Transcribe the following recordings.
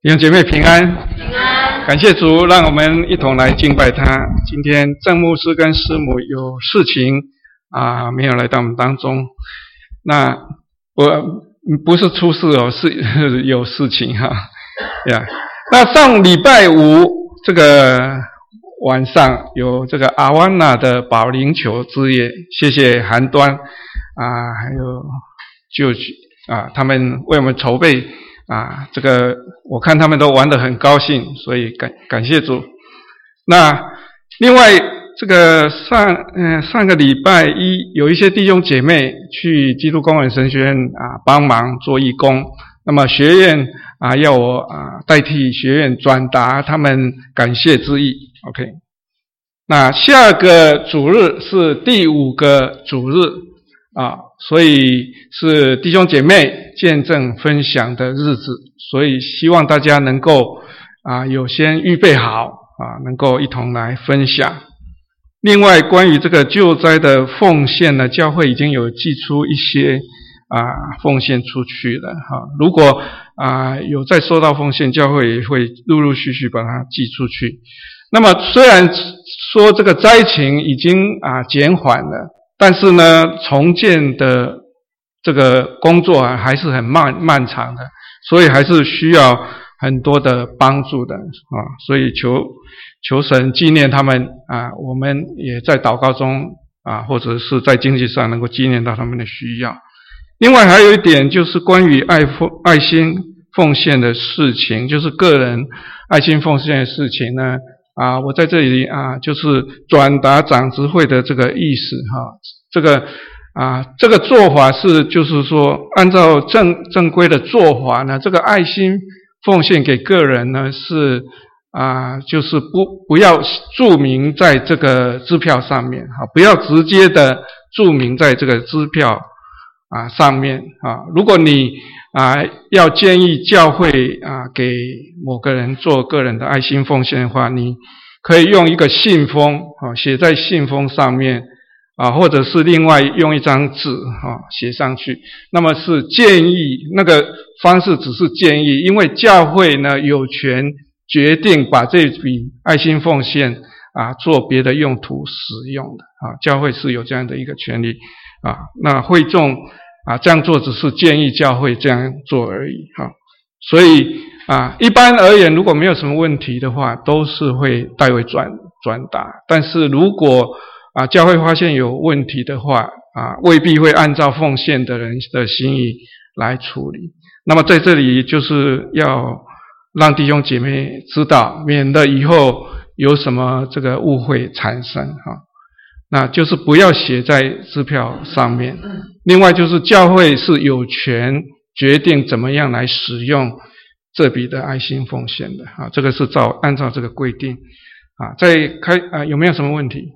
弟兄姐妹平安， 平安， 感谢主，让我们一同来敬拜他。今天郑牧师跟师母有事情没有来到我们当中。那我不是出事哦，是有事情哈。呀，那上礼拜五这个晚上有这个阿湾娜的保龄球之夜，谢谢韩端还有就他们为我们筹备。这个我看他们都玩得很高兴，所以感谢主。那另外这个上个礼拜一有一些弟兄姐妹去基督工人神学院帮忙做义工，那么学院要我代替学院转达他们感谢之意。OK， 那下个主日是第5个主日所以是弟兄姐妹见证分享的日子，所以希望大家能够有先预备好能够一同来分享。另外关于这个救灾的奉献呢，教会已经有寄出一些奉献出去了如果有再收到奉献，教会也会陆陆续续把它寄出去。那么虽然说这个灾情已经减缓了，但是呢，重建的这个工作还是很漫长的，所以还是需要很多的帮助的所以求神纪念他们我们也在祷告中或者是在经济上能够纪念到他们的需要。另外还有一点就是关于爱心奉献的事情，就是个人爱心奉献的事情呢我在这里就是转达长执会的这个意思这个做法是就是说按照正规的做法呢，这个爱心奉献给个人呢是就是不要注明在这个支票上面不要直接的注明在这个支票上面如果你要建议教会给某个人做个人的爱心奉献的话，你可以用一个信封写在信封上面或者是另外用一张纸写上去。那么是建议，那个方式只是建议，因为教会呢有权决定把这笔爱心奉献做别的用途使用的教会是有这样的一个权利那会众这样做只是建议教会这样做而已所以一般而言，如果没有什么问题的话，都是会代为转达。但是如果教会发现有问题的话未必会按照奉献的人的心意来处理。那么在这里就是要让弟兄姐妹知道，免得以后有什么这个误会产生那就是不要写在支票上面。另外就是教会是有权决定怎么样来使用这笔的爱心奉献的这个是按照这个规定有没有什么问题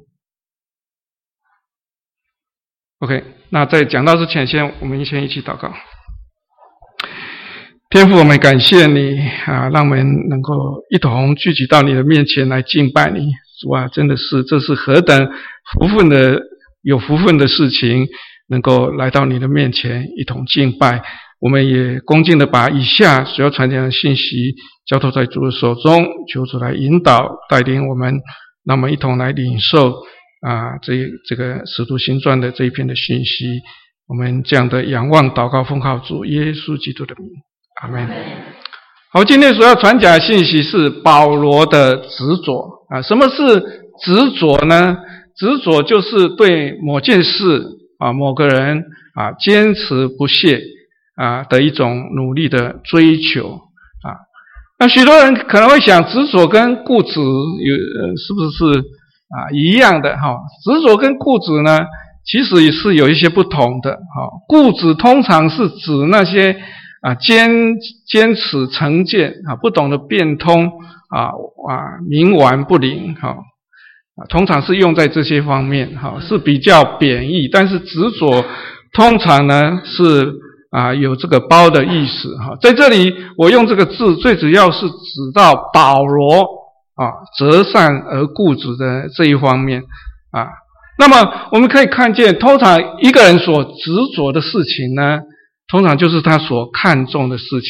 ？OK， 那在讲到之前，我们先一起祷告。天父，我们感谢你让我们能够一同聚集到你的面前来敬拜你。主真的是这是何等有福分的事情，能够来到你的面前一同敬拜。我们也恭敬的把以下所要传讲的信息交托在主的手中，求主来引导带领我们，让我们一同来领受这个使徒行传的这一篇的信息。我们这样的仰望祷告奉靠主耶稣基督的名，阿们。好，今天所要传讲的信息是保罗的执着什么是执着呢？执着就是对某件事某个人坚持不懈的一种努力的追求那许多人可能会想，执着跟固执是不是一样的执着跟固执呢其实也是有一些不同的固执通常是指那些坚持成见不懂得变通冥顽不灵通常是用在这些方面是比较贬义。但是执着通常呢是有这个包的意思在这里我用这个字最主要是指到保罗择善而固执的这一方面那么我们可以看见，通常一个人所执着的事情呢，通常就是他所看重的事情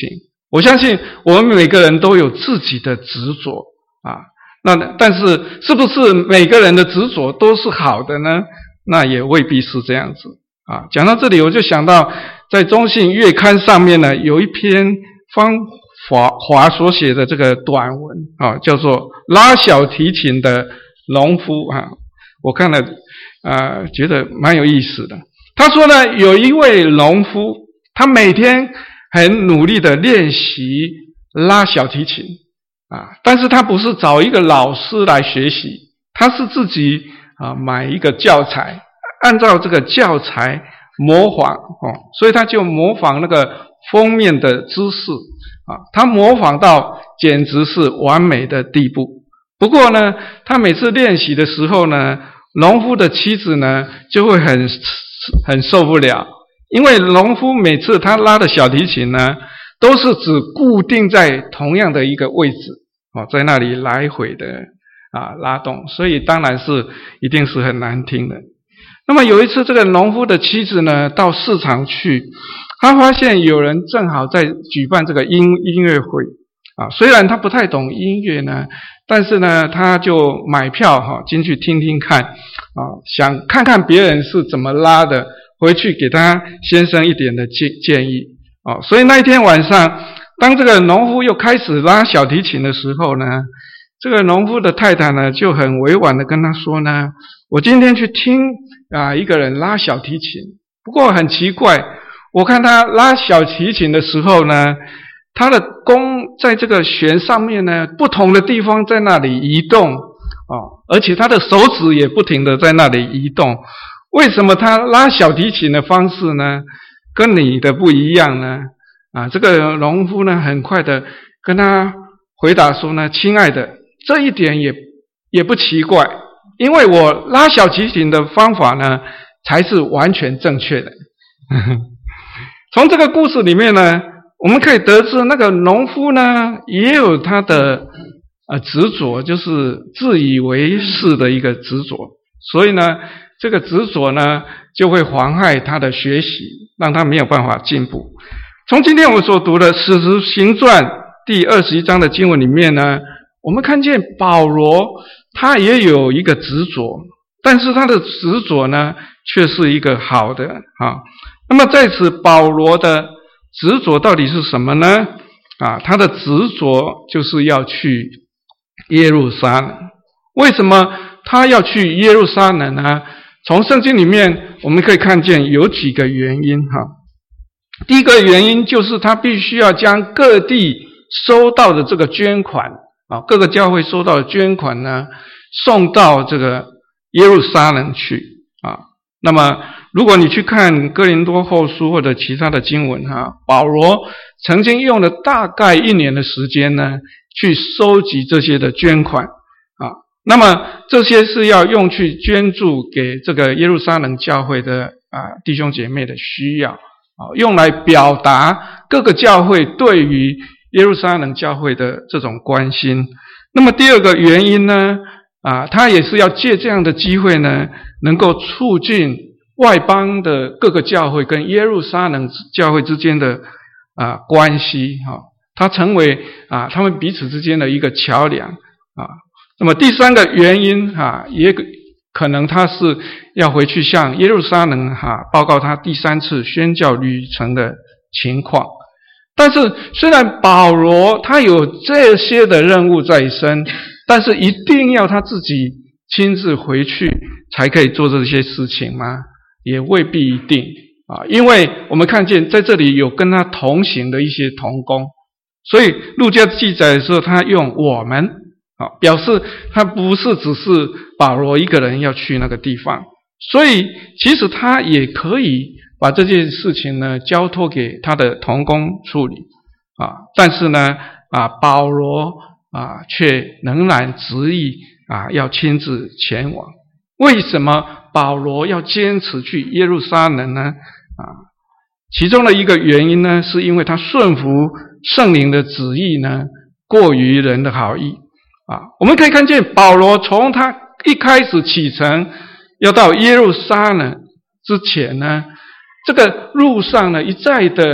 我相信我们每个人都有自己的执着啊，但是是不是每个人的执着都是好的呢？那也未必是这样子啊。讲到这里，我就想到在中信月刊上面呢，有一篇方华所写的这个短文啊，叫做拉小提琴的农夫啊，我看了觉得蛮有意思的。他说呢，有一位农夫，他每天很努力的练习拉小提琴啊，但是他不是找一个老师来学习，他是自己买一个教材，按照这个教材模仿所以他就模仿那个封面的姿势他模仿到简直是完美的地步。不过呢，他每次练习的时候呢，农夫的妻子呢就会很受不了，因为农夫每次他拉的小提琴呢，都是只固定在同样的一个位置在那里来回的拉动，所以当然是一定是很难听的。那么有一次，这个农夫的妻子呢到市场去，他发现有人正好在举办这个音乐会虽然他不太懂音乐呢，但是呢他就买票进去听听看想看看别人是怎么拉的，回去给他先生一点的建议所以那一天晚上，当这个农夫又开始拉小提琴的时候呢，这个农夫的太太呢就很委婉的跟他说呢，我今天去听一个人拉小提琴，不过很奇怪，我看他拉小提琴的时候呢，他的弓在这个弦上面呢，不同的地方在那里移动而且他的手指也不停的在那里移动。为什么他拉小提琴的方式呢跟你的不一样呢？这个农夫呢很快的跟他回答说呢，亲爱的，这一点也不奇怪，因为我拉小提琴的方法呢才是完全正确的。从这个故事里面呢，我们可以得知那个农夫呢也有他的执着，就是自以为是的一个执着，所以呢这个执着呢就会妨害他的学习，让他没有办法进步。从今天我们所读的使徒行传第21章的经文里面呢，我们看见保罗他也有一个执着，但是他的执着呢却是一个好的那么在此保罗的执着到底是什么呢？他的执着就是要去耶路撒冷。为什么他要去耶路撒冷呢？从圣经里面我们可以看见有几个原因第一个原因就是他必须要将各地收到的这个捐款各个教会收到的捐款呢送到这个耶路撒冷去那么如果你去看哥林多后书或者其他的经文保罗曾经用了大概1年的时间呢去收集这些的捐款那么这些是要用去捐助给这个耶路撒冷教会的弟兄姐妹的需要用来表达各个教会对于耶路撒冷教会的这种关心。那么第二个原因呢他也是要借这样的机会呢，能够促进外邦的各个教会跟耶路撒冷教会之间的关系他成为他们彼此之间的一个桥梁那么第三个原因也可能他是要回去向耶路撒冷报告他第3次宣教旅程的情况。但是虽然保罗他有这些的任务在身，但是一定要他自己亲自回去才可以做这些事情吗？也未必一定因为我们看见在这里有跟他同行的一些同工，所以路加记载的时候他用我们表示他不是只是保罗一个人要去那个地方，所以其实他也可以把这件事情呢交托给他的同工处理但是呢保罗却仍然执意要亲自前往。为什么保罗要坚持去耶路撒冷呢？其中的一个原因呢，是因为他顺服圣灵的旨意呢，过于人的好意我们可以看见保罗从他一开始启程要到耶路撒冷之前呢，这个路上呢一再的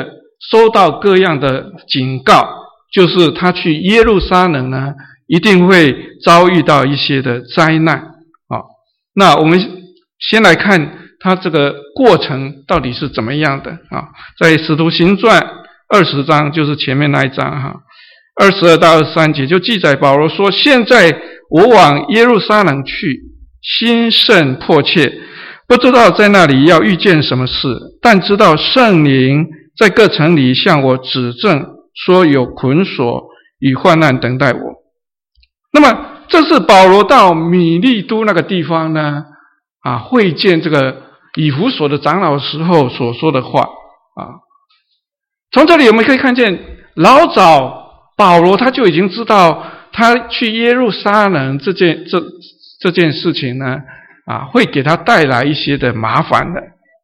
收到各样的警告，就是他去耶路撒冷呢，一定会遭遇到一些的灾难。那我们先来看他这个过程到底是怎么样的啊？在使徒行传20章，就是前面那一章22到23节就记载保罗说：现在我往耶路撒冷去，心甚迫切，不知道在那里要遇见什么事，但知道圣灵在各城里向我指证，说有捆锁与患难等待我。那么这是保罗到米利都那个地方呢，会见这个以弗所的长老时候所说的话从这里我们可以看见，老早保罗他就已经知道，他去耶路撒冷这件事情呢，会给他带来一些的麻烦的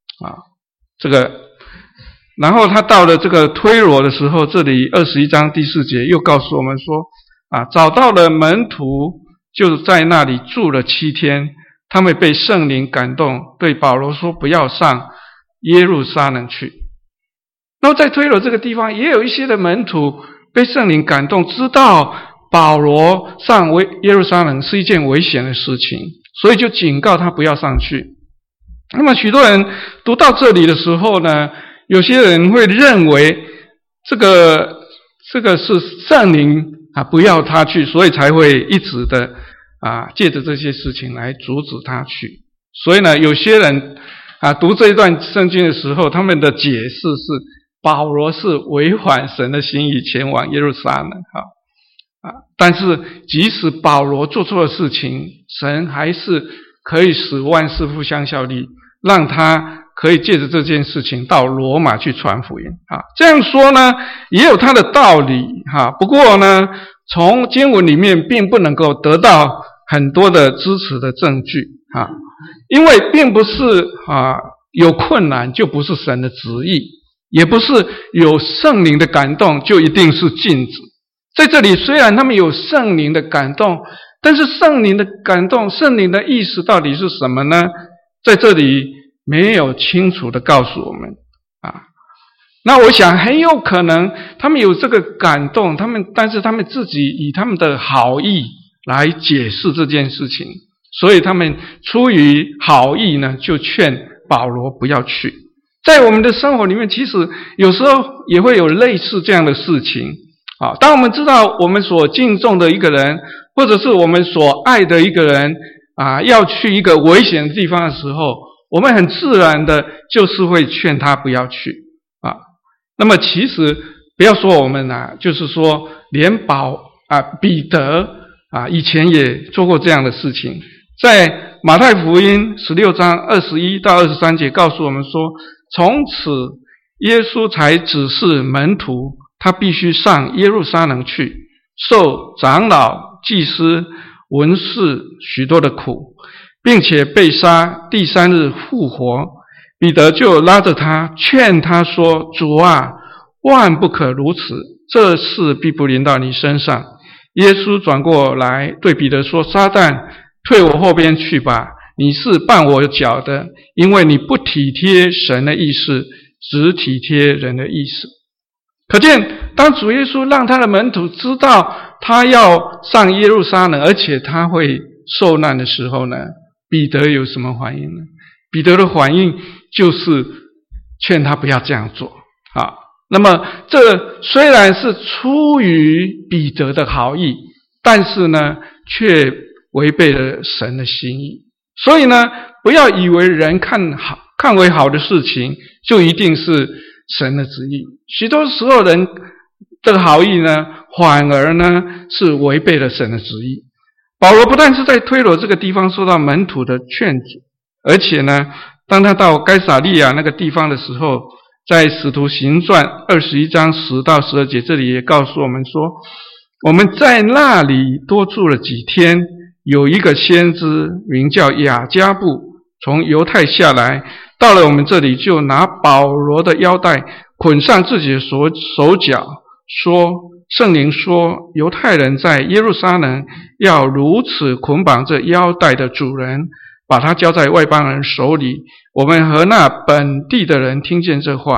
然后他到了这个推罗的时候，这里21章第4节又告诉我们说，找到了门徒，就在那里住了7天，他们被圣灵感动，对保罗说不要上耶路撒冷去。然后在推罗这个地方也有一些的门徒被圣灵感动，知道保罗上耶路撒冷是一件危险的事情，所以就警告他不要上去。那么许多人读到这里的时候呢，有些人会认为这个是圣灵不要他去，所以才会一直的借着这些事情来阻止他去。所以呢，有些人读这一段圣经的时候，他们的解释是保罗是违反神的心意前往耶路撒冷但是即使保罗做错了事情，神还是可以使万事互相效力，让他可以借着这件事情到罗马去传福音这样说呢也有他的道理不过呢从经文里面并不能够得到很多的支持的证据因为并不是有困难就不是神的旨意，也不是有圣灵的感动就一定是禁止。在这里虽然他们有圣灵的感动，但是圣灵的感动，圣灵的意思到底是什么呢？在这里没有清楚的告诉我们那我想很有可能他们有这个感动，但是他们自己以他们的好意来解释这件事情，所以他们出于好意呢，就劝保罗不要去。在我们的生活里面，其实有时候也会有类似这样的事情当我们知道我们所敬重的一个人，或者是我们所爱的一个人要去一个危险的地方的时候，我们很自然的就是会劝他不要去那么其实不要说我们就是说连彼得以前也做过这样的事情。在马太福音16章21到23节告诉我们说，从此耶稣才指示门徒，他必须上耶路撒冷去，受长老、祭司、文士许多的苦，并且被杀，第3日复活。彼得就拉着他劝他说，主啊，万不可如此，这事必不临到你身上。耶稣转过来对彼得说，撒旦，退我后边去吧，你是绊我脚的，因为你不体贴神的意思，只体贴人的意思。可见当主耶稣让他的门徒知道他要上耶路撒冷，而且他会受难的时候呢，彼得有什么反应呢？彼得的反应就是劝他不要这样做那么这虽然是出于彼得的好意，但是呢却违背了神的心意。所以呢，不要以为人看为好的事情就一定是神的旨意，许多时候人的好意呢反而呢是违背了神的旨意。保罗不但是在推罗这个地方受到门徒的劝阻，而且呢当他到该撒利亚那个地方的时候，在使徒行传21章10到12节这里也告诉我们说，我们在那里多住了几天，有一个先知名叫雅加布从犹太下来，到了我们这里，就拿保罗的腰带捆上自己的手脚，说圣灵说犹太人在耶路撒冷要如此捆绑这腰带的主人，把他交在外邦人手里。我们和那本地的人听见这话，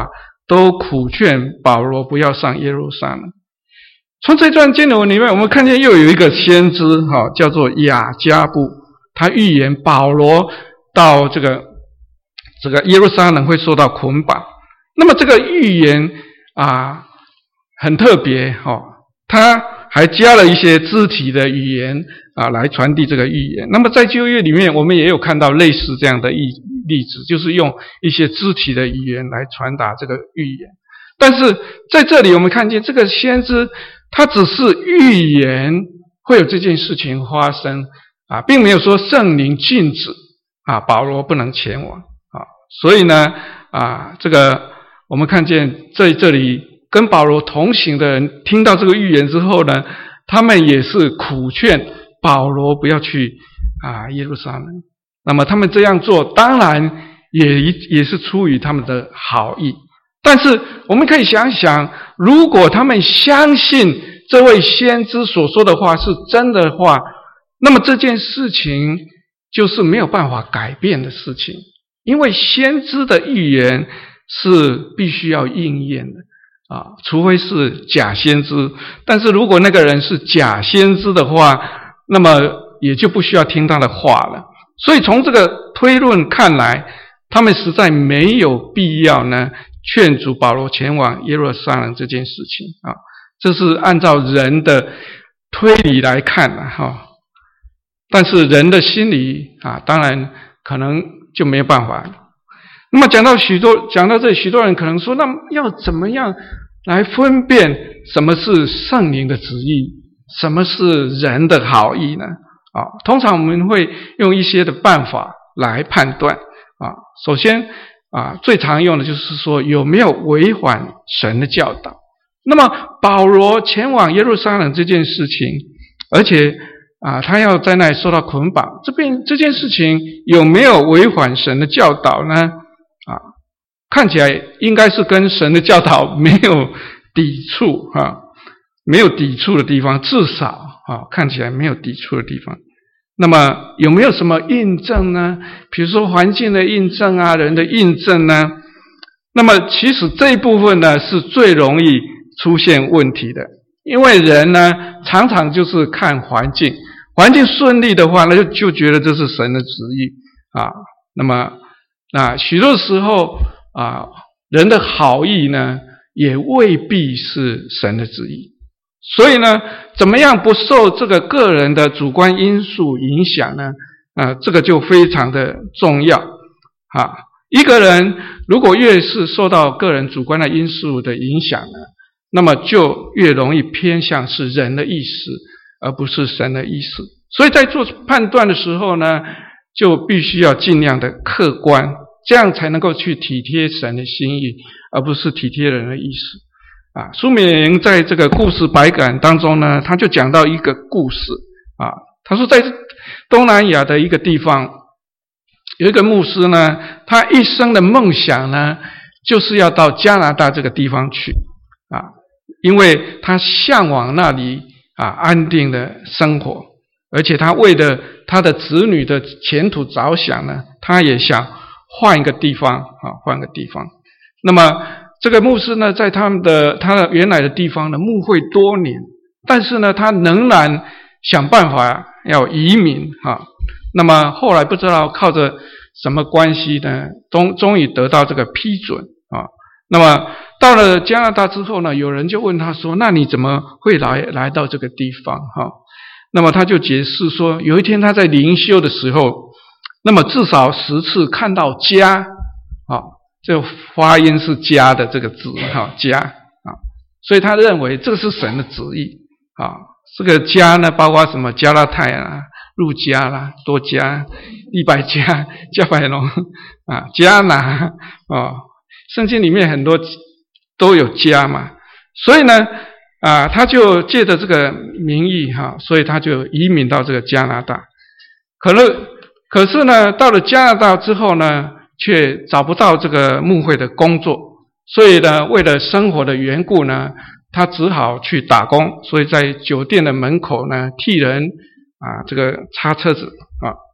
都苦劝保罗不要上耶路撒冷。从这段经文里面，我们看见又有一个先知，叫做雅加布，他预言保罗到这个耶路撒冷会受到捆绑。那么这个预言很特别，他还加了一些肢体的语言来传递这个预言。那么在旧约里面，我们也有看到类似这样的例子，就是用一些肢体的语言来传达这个预言。但是在这里我们看见这个先知，他只是预言会有这件事情发生并没有说圣灵禁止保罗不能前往所以呢这个我们看见在这里跟保罗同行的人听到这个预言之后呢，他们也是苦劝保罗不要去耶路撒冷。那么他们这样做当然也是出于他们的好意，但是我们可以想想，如果他们相信这位先知所说的话是真的话，那么这件事情就是没有办法改变的事情，因为先知的预言是必须要应验的除非是假先知。但是如果那个人是假先知的话，那么也就不需要听他的话了。所以从这个推论看来，他们实在没有必要呢劝阻保罗前往耶路撒冷这件事情这是按照人的推理来看但是人的心理当然可能就没有办法。那么讲到这里，许多人可能说，那么要怎么样来分辨什么是圣灵的旨意，什么是人的好意呢？通常我们会用一些的办法来判断首先最常用的就是说有没有违反神的教导。那么保罗前往耶路撒冷这件事情，而且他要在那里受到捆绑，这件事情有没有违反神的教导呢？看起来应该是跟神的教导没有抵触没有抵触的地方，至少看起来没有抵触的地方。那么有没有什么印证呢？比如说环境的印证人的印证呢？那么其实这一部分呢是最容易出现问题的，因为人呢常常就是看环境顺利的话，那就觉得这是神的旨意那么许多时候人的好意呢也未必是神的旨意。所以呢怎么样不受这个个人的主观因素影响呢？这个就非常的重要一个人如果越是受到个人主观的因素的影响呢，那么就越容易偏向是人的意思而不是神的意思。所以在做判断的时候呢，就必须要尽量的客观，这样才能够去体贴神的心意，而不是体贴人的意思苏美莹在这个故事百感当中呢，他就讲到一个故事他说在东南亚的一个地方有一个牧师呢，他一生的梦想呢就是要到加拿大这个地方去因为他向往那里安定的生活，而且他为了他的子女的前途着想呢，他也想换一个地方那么这个牧师呢，在他的原来的地方呢牧会多年，但是呢他仍然想办法要移民那么后来不知道靠着什么关系呢，终于得到这个批准那么到了加拿大之后呢，有人就问他说，那你怎么会来到这个地方那么他就解释说，有一天他在灵修的时候，那么至少10次看到家这发音是家的这个字家所以他认为这是神的旨意这个家呢包括什么加拉太路加多加利百加加百农加拿圣经里面很多都有家嘛，所以呢他就借着这个名义所以他就移民到这个加拿大。可是呢到了加拿大之后呢，却找不到这个牧会的工作，所以呢为了生活的缘故呢，他只好去打工，所以在酒店的门口呢替人这个擦车子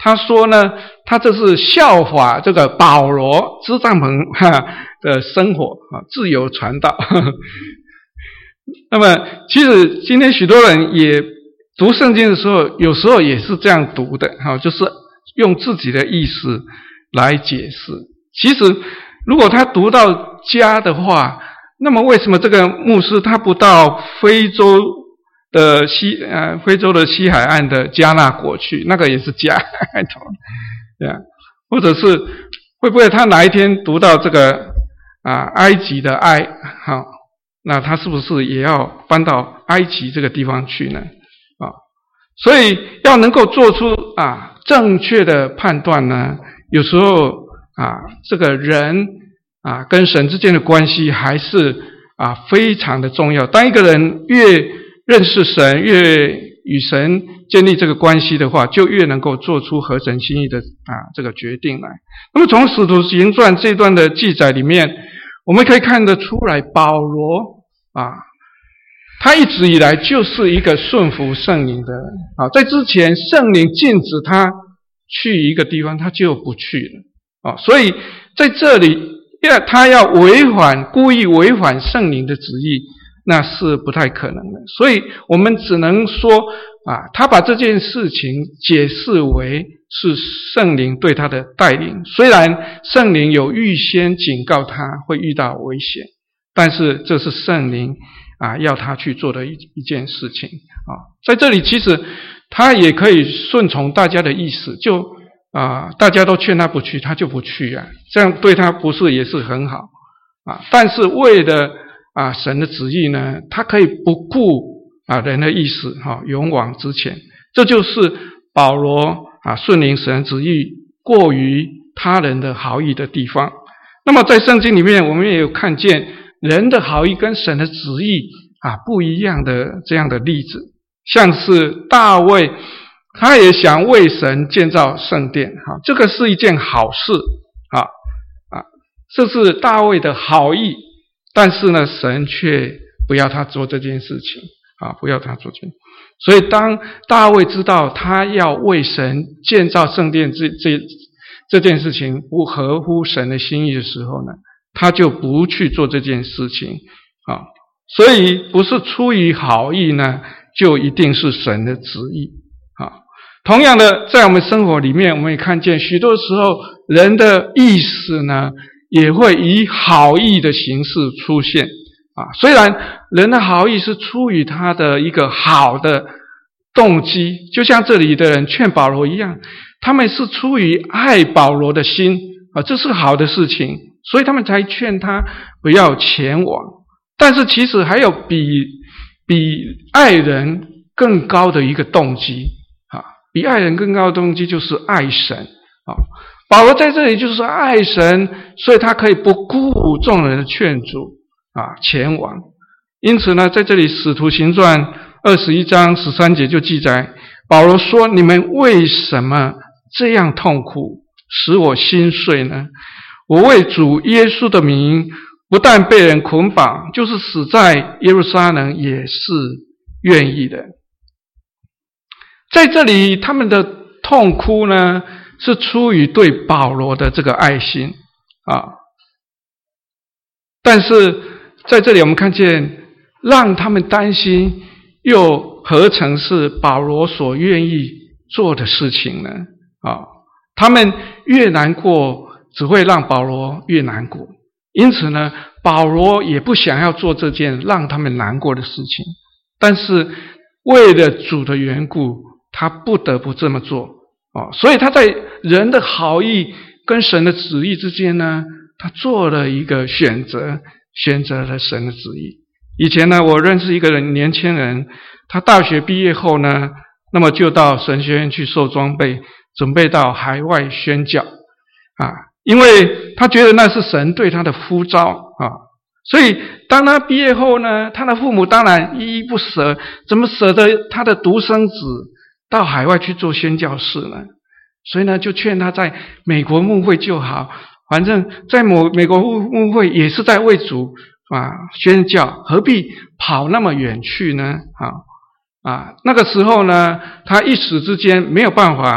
他说呢，他这是效法这个保罗支帐篷的生活自由传道。那么其实今天许多人也读圣经的时候，有时候也是这样读的，就是用自己的意思来解释。其实如果他读到家的话，那么为什么这个牧师他不到非洲的西海岸的加纳国去？那个也是家，对啊，或者是会不会他哪一天读到这个埃及的埃，那他是不是也要搬到埃及这个地方去呢？所以要能够做出正确的判断呢，有时候这个人跟神之间的关系还是非常的重要。当一个人越认识神，越与神建立这个关系的话，就越能够做出合神心意的这个决定来。那么从使徒行传这段的记载里面，我们可以看得出来，保罗他一直以来就是一个顺服圣灵的人在之前圣灵禁止他去一个地方，他就不去了所以在这里他要故意违反圣灵的旨意，那是不太可能的。所以我们只能说他把这件事情解释为是圣灵对他的带领，虽然圣灵有预先警告他会遇到危险，但是这是圣灵要他去做的一件事情在这里其实他也可以顺从大家的意思，就大家都劝他不去，他就不去这样对他不是也是很好但是为了神的旨意呢，他可以不顾人的意思勇往直前。这就是保罗顺应神的旨意过于他人的好意的地方。那么在圣经里面我们也有看见人的好意跟神的旨意不一样的这样的例子，像是大卫他也想为神建造圣殿这个是一件好事这是大卫的好意，但是呢神却不要他做这件事情不要他做这件事。所以当大卫知道他要为神建造圣殿这件事情不合乎神的心意的时候呢，他就不去做这件事情所以不是出于好意呢，就一定是神的旨意同样的，在我们生活里面，我们也看见许多时候人的意识呢，也会以好意的形式出现虽然人的好意是出于他的一个好的动机，就像这里的人劝保罗一样，他们是出于爱保罗的心这是好的事情，所以他们才劝他不要前往。但是其实还有比爱人更高的一个动机比爱人更高的动机就是爱神保罗在这里就是爱神，所以他可以不顾众人的劝阻前往。因此呢，在这里使徒行传21章13节就记载，保罗说：你们为什么这样痛苦，使我心碎呢？我为主耶稣的名不但被人捆绑，就是死在耶路撒冷也是愿意的。在这里他们的痛哭呢，是出于对保罗的这个爱心但是在这里我们看见让他们担心又何曾是保罗所愿意做的事情呢他们越难过只会让保罗越难过，因此呢保罗也不想要做这件让他们难过的事情，但是为了主的缘故他不得不这么做所以他在人的好意跟神的旨意之间呢，他做了一个选择了神的旨意。以前呢我认识一个年轻人，他大学毕业后呢，那么就到神学院去受装备，准备到海外宣教因为他觉得那是神对他的呼召所以当他毕业后呢，他的父母当然依依不舍，怎么舍得他的独生子到海外去做宣教士呢？所以呢就劝他在美国牧会就好，反正在美国牧会也是在为主宣教，何必跑那么远去呢那个时候呢他一时之间没有办法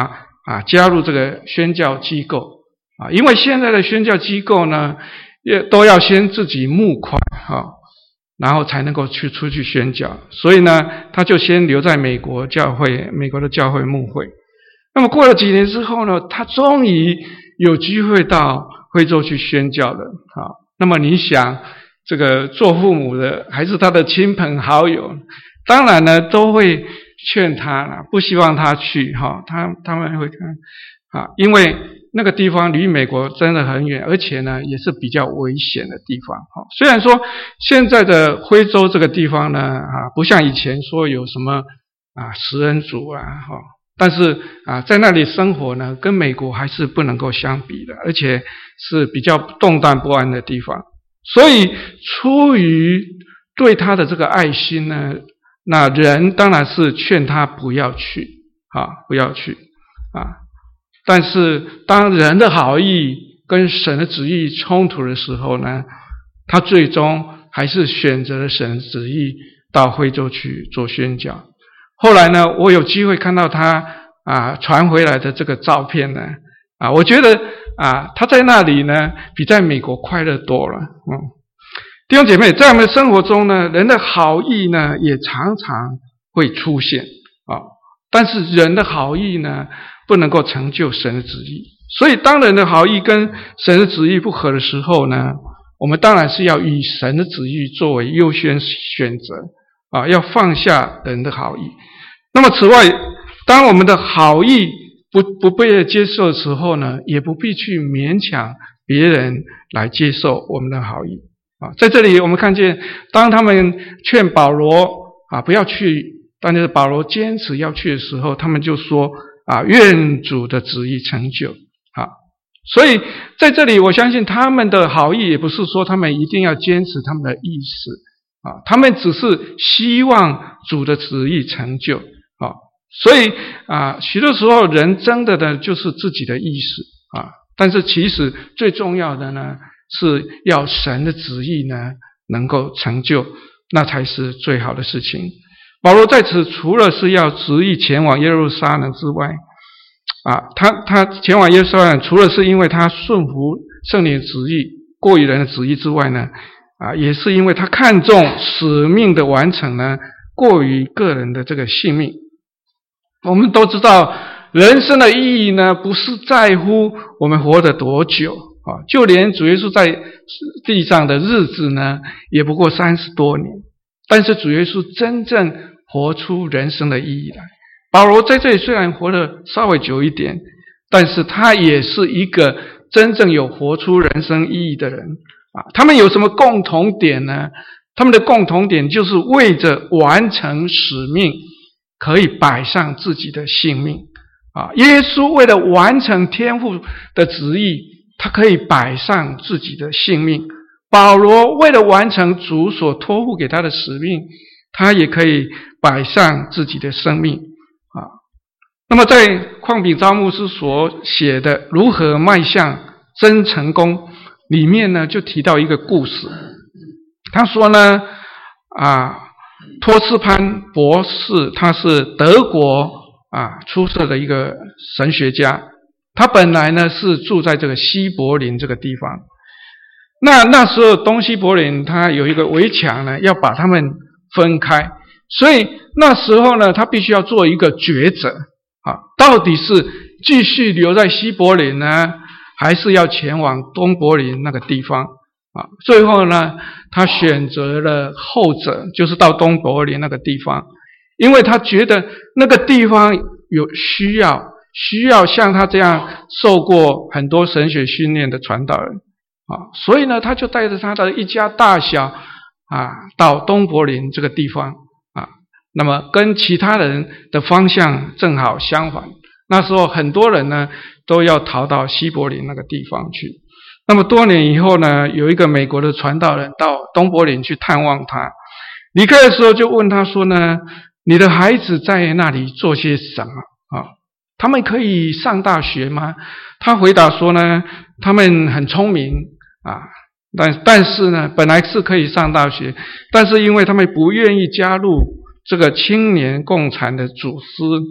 加入这个宣教机构因为现在的宣教机构呢，都要先自己募款然后才能够出去宣教，所以呢，他就先留在美国的教会牧会。那么过了几年之后呢，他终于有机会到非洲去宣教了那么你想，这个做父母的还是他的亲朋好友，当然呢都会劝他啦，不希望他去他们会看因为那个地方离美国真的很远，而且呢也是比较危险的地方虽然说现在的非洲这个地方呢不像以前说有什么食人族但是在那里生活呢，跟美国还是不能够相比的，而且是比较动荡不安的地方。所以出于对他的这个爱心呢，那人当然是劝他不要去不要去但是当人的好意跟神的旨意冲突的时候呢，他最终还是选择了神的旨意，到非洲去做宣教。后来呢，我有机会看到他传回来的这个照片呢我觉得他在那里呢比在美国快乐多了弟兄姐妹，在我们的生活中呢，人的好意呢也常常会出现但是人的好意呢不能够成就神的旨意，所以当人的好意跟神的旨意不合的时候呢，我们当然是要以神的旨意作为优先选择要放下人的好意。那么此外，当我们的好意不被接受的时候呢，也不必去勉强别人来接受我们的好意在这里我们看见，当他们劝保罗不要去，但是保罗坚持要去的时候，他们就说愿主的旨意成就所以在这里我相信他们的好意也不是说他们一定要坚持他们的意思他们只是希望主的旨意成就所以许多时候人争的呢就是自己的意思但是其实最重要的呢是要神的旨意呢能够成就，那才是最好的事情。保罗在此除了是要执意前往耶路撒冷之外他前往耶路撒冷除了是因为他顺服圣灵的旨意过于人的旨意之外呢也是因为他看重使命的完成呢过于个人的这个性命。我们都知道人生的意义呢不是在乎我们活得多久就连主耶稣在地上的日子呢也不过30多年，但是主耶稣真正活出人生的意义来。保罗在这里虽然活得稍微久一点，但是他也是一个真正有活出人生意义的人他们有什么共同点呢？他们的共同点就是为着完成使命可以摆上自己的性命耶稣为了完成天父的旨意，他可以摆上自己的性命。保罗为了完成主所托付给他的使命，他也可以摆上自己的生命那么在邝炳昭牧师所写的如何迈向真成功里面呢，就提到一个故事。他说呢托斯潘博士他是德国出色的一个神学家，他本来呢是住在这个西柏林这个地方。那时候东西柏林他有一个围墙呢，要把他们分开，所以那时候呢他必须要做一个抉择到底是继续留在西柏林呢，还是要前往东柏林那个地方最后呢他选择了后者，就是到东柏林那个地方，因为他觉得那个地方有需要像他这样受过很多神学训练的传道人所以呢他就带着他的一家大小到东柏林这个地方那么跟其他人的方向正好相反，那时候很多人呢都要逃到西柏林那个地方去。那么多年以后呢，有一个美国的传道人到东柏林去探望他，离开的时候就问他说呢，你的孩子在那里做些什么他们可以上大学吗？他回答说呢，他们很聪明但是呢本来是可以上大学，但是因为他们不愿意加入这个青年共产的组织，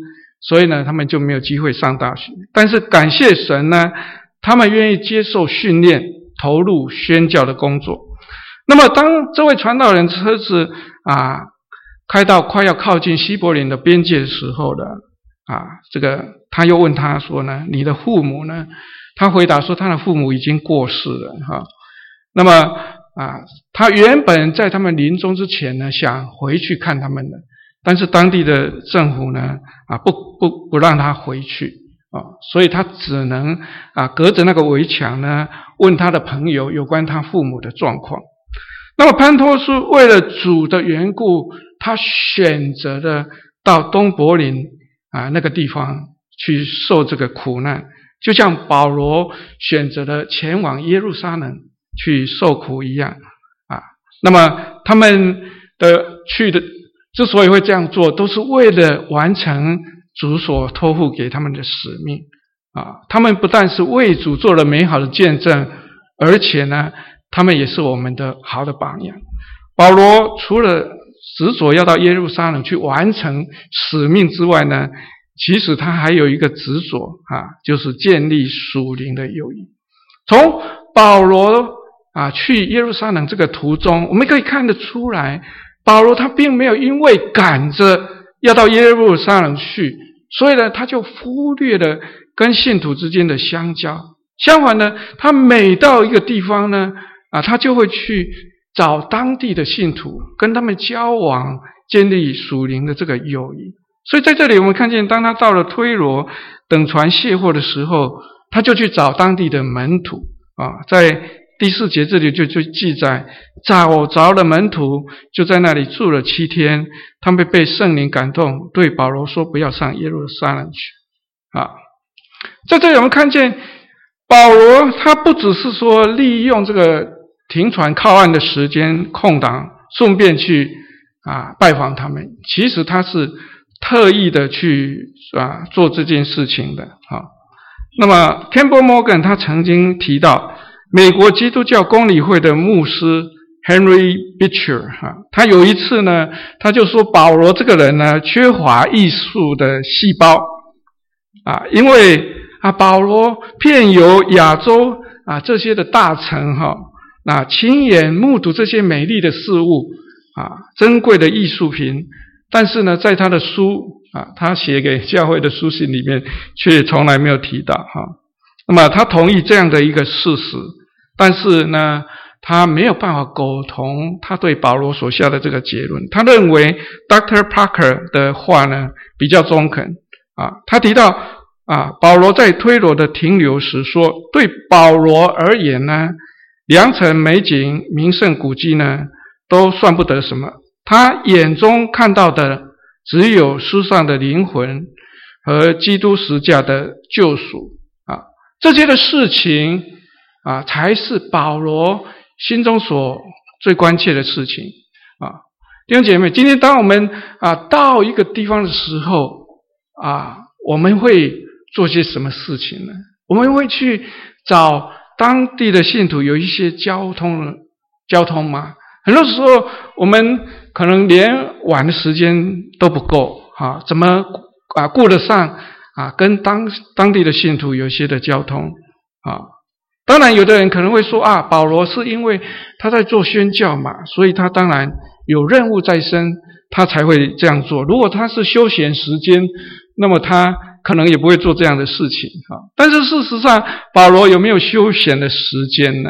所以呢他们就没有机会上大学。但是感谢神呢，他们愿意接受训练，投入宣教的工作。那么当这位传道人车子开到快要靠近西伯林的边界的时候呢，他又问他说呢，你的父母呢？他回答说他的父母已经过世了那么他原本在他们临终之前呢，想回去看他们的，但是当地的政府呢不让他回去所以他只能隔着那个围墙呢，问他的朋友有关他父母的状况。那么潘托斯为了主的缘故，他选择了到东柏林那个地方去受这个苦难，就像保罗选择了前往耶路撒冷去受苦一样那么他们去的之所以会这样做，都是为了完成主所托付给他们的使命他们不但是为主做了美好的见证，而且呢他们也是我们的好的榜样。保罗除了执着要到耶路撒冷去完成使命之外呢，其实他还有一个执着就是建立属灵的友谊。从保罗去耶路撒冷这个途中，我们可以看得出来，保罗他并没有因为赶着要到耶路撒冷去，所以呢他就忽略了跟信徒之间的相交。相反呢，他每到一个地方呢他就会去找当地的信徒，跟他们交往，建立属灵的这个友谊。所以在这里我们看见，当他到了推罗等船卸货的时候，他就去找当地的门徒在第4节这里就记载，找了门徒，就在那里住了7天。他们被圣灵感动，对保罗说不要上耶路撒冷去在这里我们看见保罗他不只是说利用这个停船靠岸的时间空档，顺便去拜访他们，其实他是特意的去做这件事情的那么 Campbell Morgan 他曾经提到，美国基督教公理会的牧师 Henry Beecher 他有一次呢，他就说保罗这个人呢缺乏艺术的细胞因为保罗遍游亚洲这些的大城亲眼目睹这些美丽的事物珍贵的艺术品，但是呢在他的书他写给教会的书信里面却从来没有提到那么他同意这样的一个事实，但是呢他没有办法苟同他对保罗所下的这个结论。他认为 Dr. Parker 的话呢比较中肯他提到保罗在推罗的停留时说，对保罗而言呢，良辰美景名胜古迹呢都算不得什么，他眼中看到的只有世上的灵魂和基督十架的救赎这些的事情才是保罗心中所最关切的事情弟兄姐妹，今天当我们到一个地方的时候我们会做些什么事情呢？我们会去找当地的信徒有一些交通吗？很多时候我们可能连晚的时间都不够怎么顾得上跟当地的信徒有一些的交通当然有的人可能会说保罗是因为他在做宣教嘛，所以他当然有任务在身，他才会这样做。如果他是休闲时间，那么他可能也不会做这样的事情但是事实上保罗有没有休闲的时间呢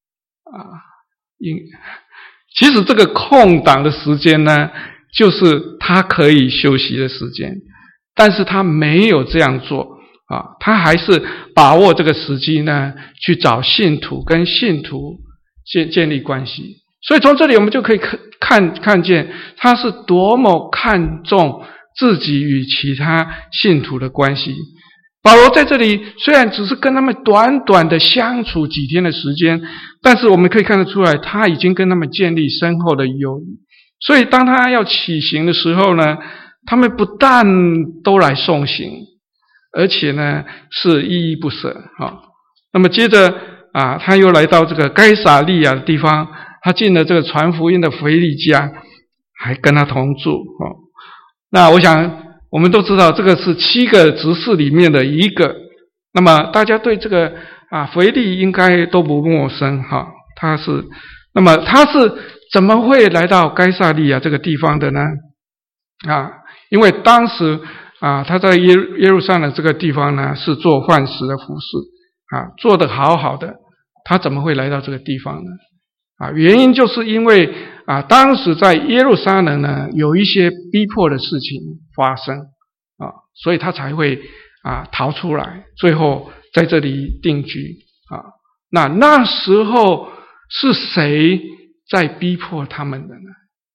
其实这个空档的时间呢就是他可以休息的时间，但是他没有这样做他还是把握这个时机呢去找信徒，跟信徒建立关系。所以从这里我们就可以看见他是多么看重自己与其他信徒的关系。保罗在这里虽然只是跟他们短短的相处几天的时间，但是我们可以看得出来他已经跟他们建立深厚的友谊。所以当他要起行的时候呢，他们不但都来送行，而且呢是依依不舍那么接着他又来到这个该撒利亚的地方，他进了这个传福音的腓利家，还跟他同住那我想我们都知道这个是7个执事里面的一个，那么大家对这个腓力应该都不陌生哈。他是怎么会来到该撒利亚这个地方的呢？因为当时他在耶路撒冷这个地方呢是做饭食的服侍做得好好的，他怎么会来到这个地方呢？原因就是因为当时在耶路撒冷呢有一些逼迫的事情发生所以他才会逃出来，最后在这里定居那时候是谁在逼迫他们的呢？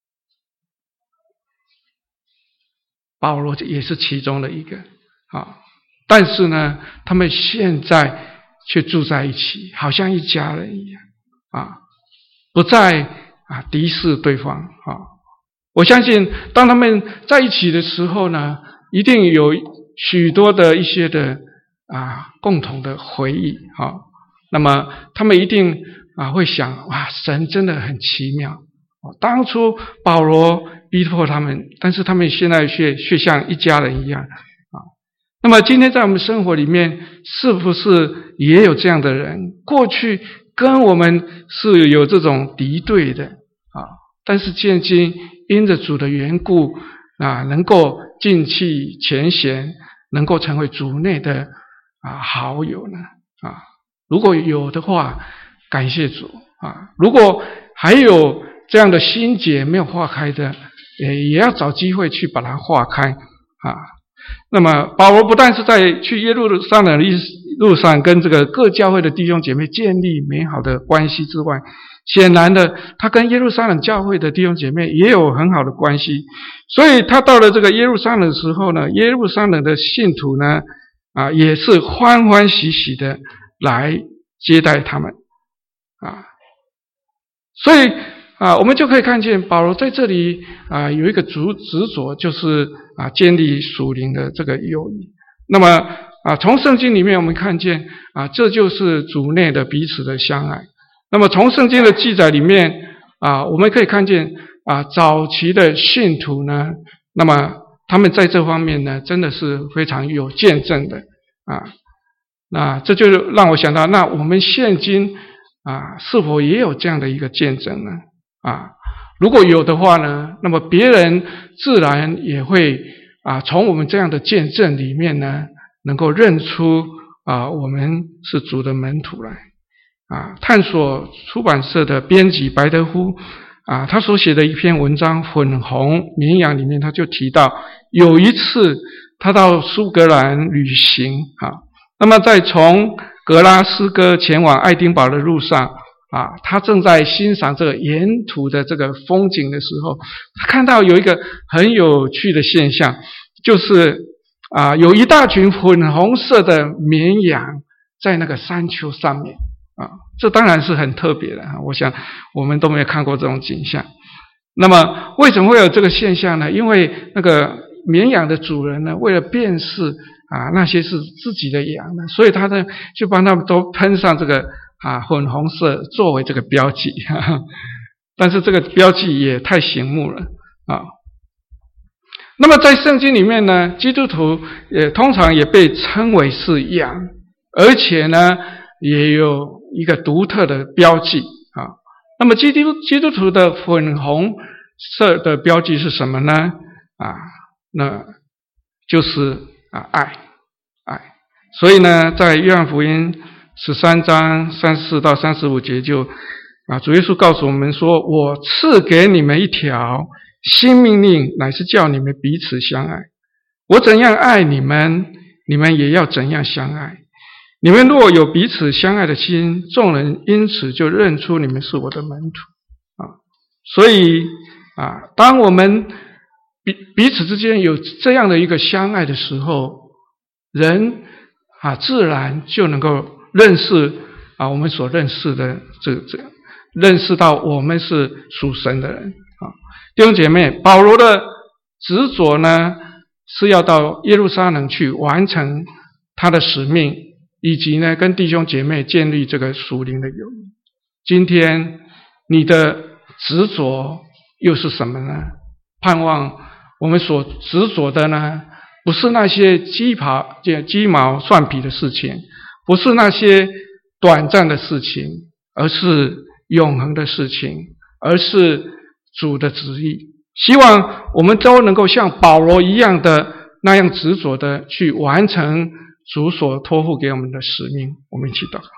保罗也是其中的一个但是呢他们现在却住在一起，好像一家人一样不再敌视对方我相信当他们在一起的时候呢，一定有许多的一些的共同的回忆那么他们一定会想，哇，神真的很奇妙当初保罗逼迫他们，但是他们现在却像一家人一样那么今天在我们生活里面，是不是也有这样的人？过去跟我们是有这种敌对的但是现今因着主的缘故能够尽弃前嫌，能够成为主内的好友呢如果有的话，感谢主如果还有这样的心结没有化开的，也要找机会去把它化开那么保罗不但是在去耶路撒冷的路上跟这个各教会的弟兄姐妹建立美好的关系之外，显然的他跟耶路撒冷教会的弟兄姐妹也有很好的关系，所以他到了这个耶路撒冷的时候呢，耶路撒冷的信徒呢也是欢欢喜喜的来接待他们所以我们就可以看见保罗在这里有一个执着，就是建立属灵的这个友谊。那么从圣经里面我们看见这就是主内的彼此的相爱。那么从圣经的记载里面我们可以看见早期的信徒呢，那么他们在这方面呢真的是非常有见证的那这就让我想到，那我们现今是否也有这样的一个见证呢？如果有的话呢，那么别人自然也会从我们这样的见证里面呢，能够认出我们是主的门徒来探索出版社的编辑白德夫他所写的一篇文章《粉红绵羊》里面，他就提到有一次他到苏格兰旅行那么在从格拉斯哥前往爱丁堡的路上他正在欣赏这个沿途的这个风景的时候，他看到有一个很有趣的现象，就是有一大群粉红色的绵羊在那个山丘上面这当然是很特别的我想我们都没有看过这种景象。那么为什么会有这个现象呢？因为那个绵羊的主人呢，为了辨识那些是自己的羊呢，所以他呢就帮他们都喷上这个粉红色作为这个标记但是这个标记也太醒目了那么在圣经里面呢，基督徒也通常也被称为是羊，而且呢也有一个独特的标记那么基督徒的粉红色的标记是什么呢？那就是爱。所以呢在约翰福音13章34到35节就主耶稣告诉我们说，我赐给你们一条新命令，乃是叫你们彼此相爱。我怎样爱你们，你们也要怎样相爱。你们若有彼此相爱的心，众人因此就认出你们是我的门徒所以当我们彼此之间有这样的一个相爱的时候，人自然就能够认识我们所认识的认识到我们是属神的人弟兄姐妹，保罗的执着呢是要到耶路撒冷去完成他的使命，以及呢跟弟兄姐妹建立这个属灵的友谊。今天你的执着又是什么呢？盼望我们所执着的呢不是那些鸡毛蒜皮的事情，不是那些短暂的事情，而是永恒的事情，而是主的旨意。希望我们都能够像保罗一样的那样执着的去完成主所托付给我们的使命。我们一起祷告。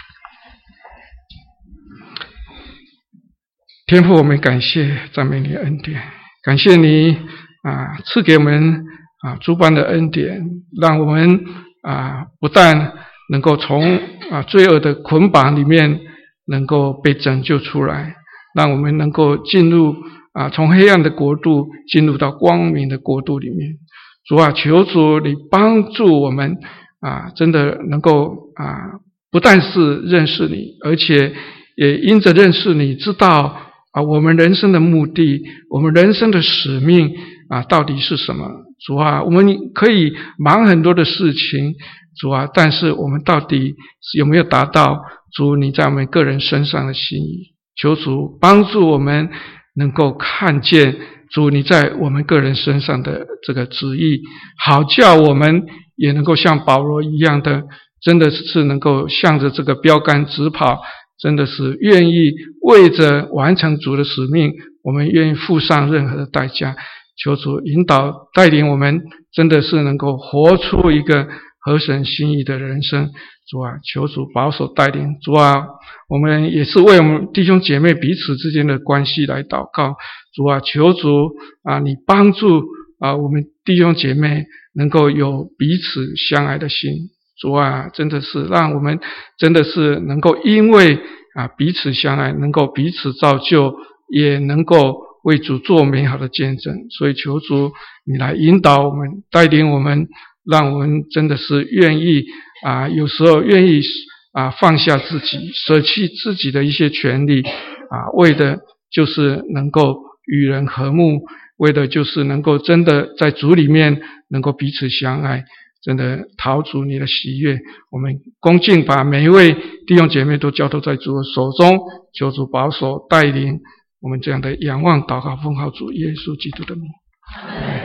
天父，我们感谢赞美你的恩典，感谢你赐给我们诸般的恩典，让我们不但能够从罪恶的捆绑里面能够被拯救出来，让我们能够进入从黑暗的国度进入到光明的国度里面。主啊，求主你帮助我们真的能够不但是认识你，而且也因着认识你，知道我们人生的目的，我们人生的使命到底是什么。主啊，我们可以忙很多的事情，主啊，但是我们到底有没有达到主你在我们个人身上的心意？求主帮助我们能够看见主你在我们个人身上的这个旨意，好叫我们也能够像保罗一样的，真的是能够向着这个标杆直跑，真的是愿意为着完成主的使命，我们愿意付上任何的代价。求主引导带领我们，真的是能够活出一个合神心意的人生。主啊，求主保守带领。主啊，我们也是为我们弟兄姐妹彼此之间的关系来祷告。主啊，求主你帮助我们弟兄姐妹能够有彼此相爱的心。主啊，真的是让我们真的是能够因为彼此相爱，能够彼此造就，也能够为主做美好的见证。所以求主你来引导我们，带领我们，让我们真的是愿意有时候愿意放下自己，舍弃自己的一些权利为的就是能够与人和睦，为的就是能够真的在主里面能够彼此相爱，真的讨主你的喜悦。我们恭敬把每一位弟兄姐妹都交托在主的手中，求主保守带领我们这样的仰望祷告，奉靠主耶稣基督的名。